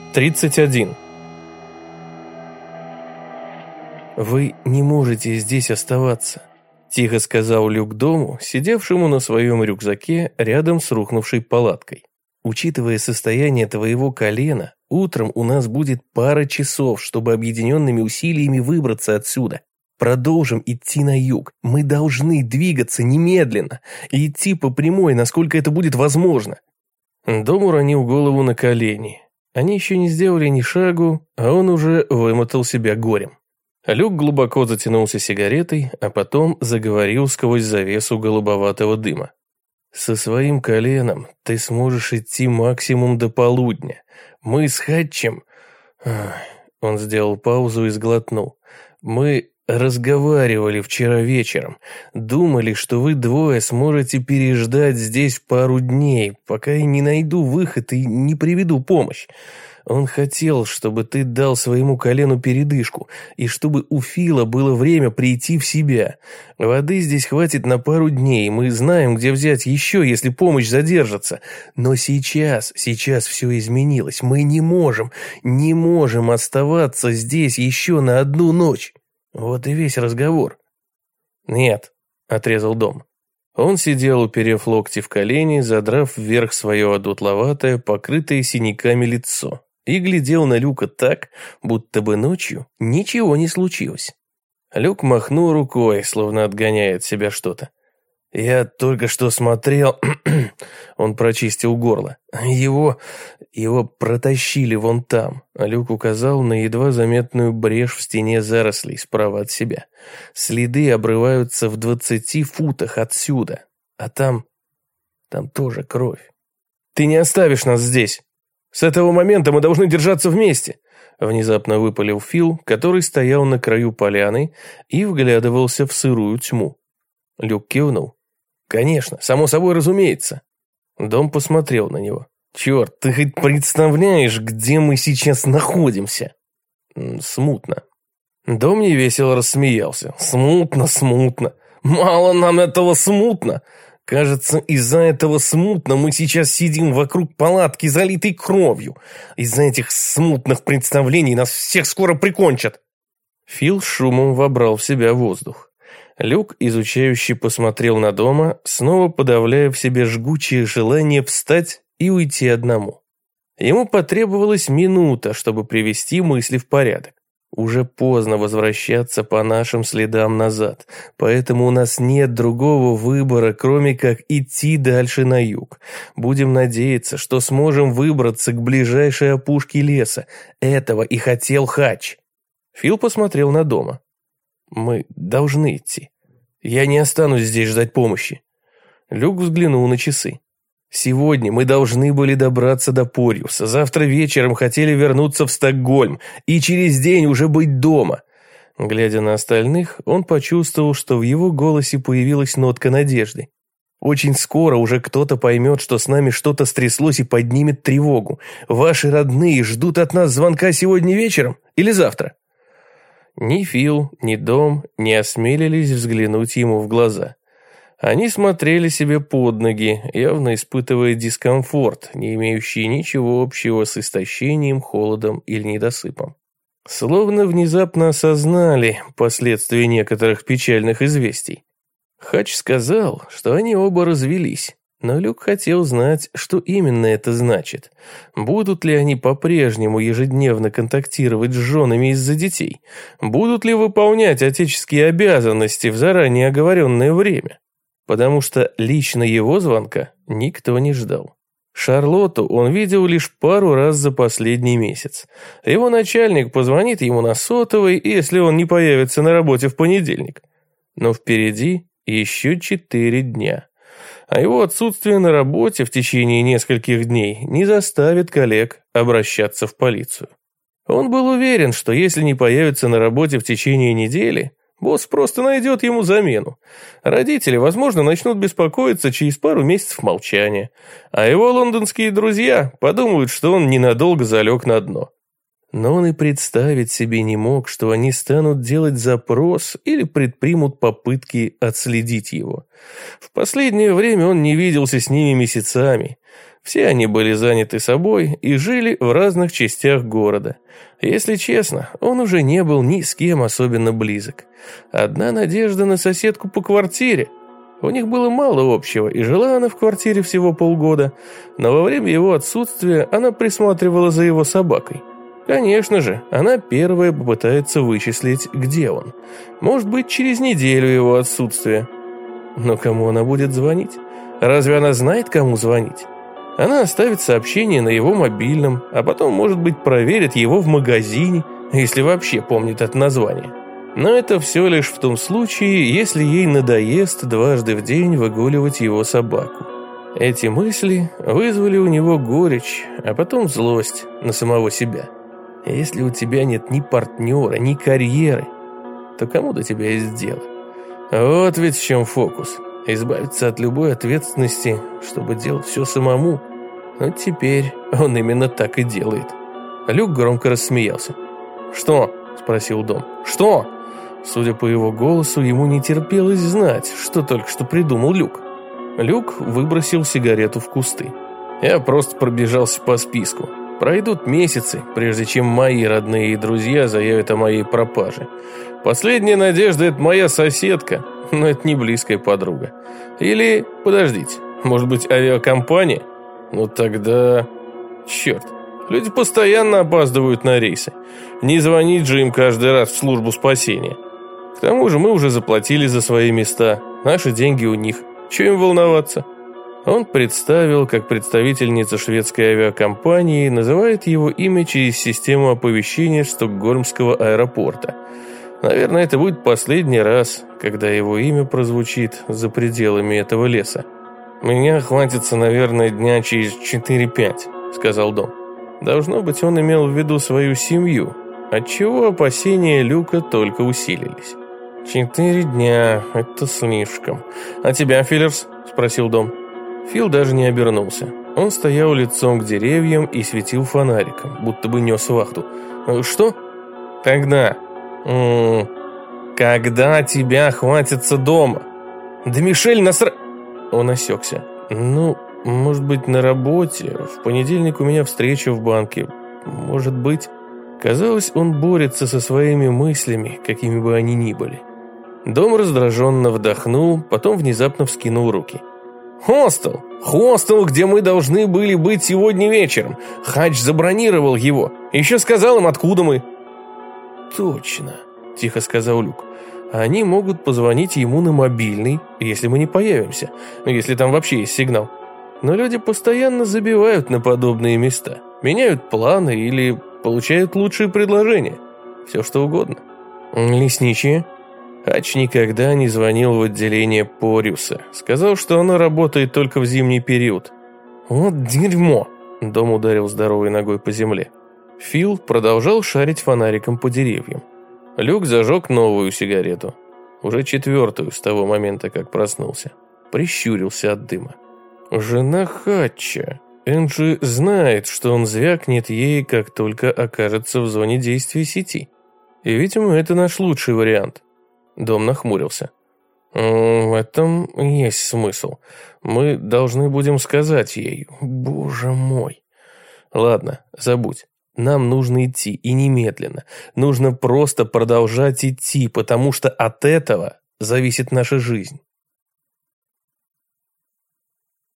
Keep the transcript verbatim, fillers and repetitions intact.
тридцать один. «Вы не можете здесь оставаться», – тихо сказал Люк дому, сидевшему на своем рюкзаке рядом с рухнувшей палаткой. «Учитывая состояние твоего колена, утром у нас будет пара часов, чтобы объединенными усилиями выбраться отсюда. Продолжим идти на юг. Мы должны двигаться немедленно и идти по прямой, насколько это будет возможно». Дом уронил голову на колени. Они еще не сделали ни шагу, а он уже вымотал себя горем. Люк глубоко затянулся сигаретой, а потом заговорил сквозь завесу голубоватого дыма. «Со своим коленом ты сможешь идти максимум до полудня. Мы с Хатчем...» Он сделал паузу и сглотнул. «Мы разговаривали вчера вечером. Думали, что вы двое сможете переждать здесь пару дней, пока я не найду выход и не приведу помощь. Он хотел, чтобы ты дал своему колену передышку, и чтобы у Фила было время прийти в себя. Воды здесь хватит на пару дней, мы знаем, где взять еще, если помощь задержится. Но сейчас, сейчас все изменилось. Мы не можем, не можем оставаться здесь еще на одну ночь. Вот и весь разговор». «Нет», — отрезал Дом. Он сидел, уперев локти в колени, задрав вверх свое одутловатое, покрытое синяками лицо, и глядел на Люка так, будто бы ночью ничего не случилось. Люк махнул рукой, словно отгоняя от себя что-то. «Я только что смотрел...» Он прочистил горло. «Его... его протащили вон там». Люк указал на едва заметную брешь в стене зарослей справа от себя. «Следы обрываются в двадцати футах отсюда. А там... там тоже кровь». «Ты не оставишь нас здесь. С этого момента мы должны держаться вместе», внезапно выпалил Фил, который стоял на краю поляны и вглядывался в сырую тьму. Люк кивнул. «Конечно, само собой разумеется». Дом посмотрел на него. «Черт, ты хоть представляешь, где мы сейчас находимся?» «Смутно». Дом невесело рассмеялся. «Смутно, смутно. Мало нам этого смутно. Кажется, из-за этого смутно мы сейчас сидим вокруг палатки, залитой кровью. Из-за этих смутных представлений нас всех скоро прикончат». Фил шумом вобрал в себя воздух. Люк, изучающе посмотрел на Дома, снова подавляя в себе жгучее желание встать и уйти одному. Ему потребовалась минута, чтобы привести мысли в порядок. Уже поздно возвращаться по нашим следам назад, поэтому у нас нет другого выбора, кроме как идти дальше на юг. Будем надеяться, что сможем выбраться к ближайшей опушке леса. Этого и хотел Хатч. Фил посмотрел на Дома. «Мы должны идти. Я не останусь здесь ждать помощи». Люк взглянул на часы. «Сегодня мы должны были добраться до Порьюса, завтра вечером хотели вернуться в Стокгольм и через день уже быть дома». Глядя на остальных, он почувствовал, что в его голосе появилась нотка надежды. «Очень скоро уже кто-то поймет, что с нами что-то стряслось и поднимет тревогу. Ваши родные ждут от нас звонка сегодня вечером или завтра?» Ни Фил, ни Дом не осмелились взглянуть ему в глаза. Они смотрели себе под ноги, явно испытывая дискомфорт, не имеющий ничего общего с истощением, холодом или недосыпом. Словно внезапно осознали последствия некоторых печальных известий. Хатч сказал, что они оба развелись. Но Люк хотел знать, что именно это значит. Будут ли они по-прежнему ежедневно контактировать с женами из-за детей? Будут ли выполнять отеческие обязанности в заранее оговоренное время? Потому что лично его звонка никто не ждал. Шарлотту он видел лишь пару раз за последний месяц. Его начальник позвонит ему на сотовый, если он не появится на работе в понедельник. Но впереди еще четыре дня. А его отсутствие на работе в течение нескольких дней не заставит коллег обращаться в полицию. Он был уверен, что если не появится на работе в течение недели, босс просто найдет ему замену. Родители, возможно, начнут беспокоиться через пару месяцев молчания, а его лондонские друзья подумают, что он ненадолго залег на дно. Но он и представить себе не мог, что они станут делать запрос или предпримут попытки отследить его. В последнее время он не виделся с ними месяцами. Все они были заняты собой и жили в разных частях города. Если честно, он уже не был ни с кем особенно близок. Одна надежда на соседку по квартире. У них было мало общего, и жила она в квартире всего полгода, но во время его отсутствия она присматривала за его собакой. Конечно же, она первая попытается вычислить, где он. Может быть, через неделю его отсутствия. Но кому она будет звонить? Разве она знает, кому звонить? Она оставит сообщение на его мобильном, а потом, может быть, проверит его в магазине, если вообще помнит это название. Но это все лишь в том случае, если ей надоест дважды в день выгуливать его собаку. Эти мысли вызвали у него горечь, а потом злость на самого себя. Если у тебя нет ни партнера, ни карьеры, то кому до тебя есть дело? Вот ведь в чем фокус. Избавиться от любой ответственности, чтобы делать все самому. Но теперь он именно так и делает. Люк громко рассмеялся. «Что?» – спросил Дом. «Что?» Судя по его голосу, ему не терпелось знать, что только что придумал Люк. Люк выбросил сигарету в кусты. «Я просто пробежался по списку. Пройдут месяцы, прежде чем мои родные и друзья заявят о моей пропаже. Последняя надежда – это моя соседка, но это не близкая подруга. Или, подождите, может быть, авиакомпания? Ну тогда... Черт, люди постоянно опаздывают на рейсы. Не звонить же им каждый раз в службу спасения. К тому же мы уже заплатили за свои места, наши деньги у них. Чего им волноваться?» Он представил, как представительница шведской авиакомпании называет его имя через систему оповещения Стокгольмского аэропорта. Наверное, это будет последний раз, когда его имя прозвучит за пределами этого леса. «Меня хватится, наверное, дня через четыре-пять», — сказал Дом. Должно быть, он имел в виду свою семью, отчего опасения Люка только усилились. «Четыре дня — это слишком. А тебя, Филлерс?» — спросил Дом. Фил даже не обернулся. Он стоял лицом к деревьям и светил фонариком, будто бы нес вахту. «Что?» «Когда?» М -м, «Когда тебя хватится дома?» «Да Мишель насра...» Он осекся. «Ну, может быть, на работе. В понедельник у меня встреча в банке. Может быть...» Казалось, он борется со своими мыслями, какими бы они ни были. Дом раздраженно вдохнул, потом внезапно вскинул руки. «Хостел! Хостел, где мы должны были быть сегодня вечером. Хач забронировал его. Еще сказал им, откуда мы». «Точно», — тихо сказал Люк. «Они могут позвонить ему на мобильный, если мы не появимся, если там вообще есть сигнал. Но люди постоянно забивают на подобные места, меняют планы или получают лучшие предложения. Все что угодно». «Лесничие?» Хач никогда не звонил в отделение Пориуса. Сказал, что оно работает только в зимний период. «Вот дерьмо!» Дом ударил здоровой ногой по земле. Фил продолжал шарить фонариком по деревьям. Люк зажег новую сигарету. Уже четвертую с того момента, как проснулся. Прищурился от дыма. «Жена Хатча. Энджи знает, что он звякнет ей, как только окажется в зоне действия сети. И, видимо, это наш лучший вариант». Дом нахмурился. «В этом есть смысл. Мы должны будем сказать ей. Боже мой. Ладно, забудь. Нам нужно идти, и немедленно. Нужно просто продолжать идти, потому что от этого зависит наша жизнь».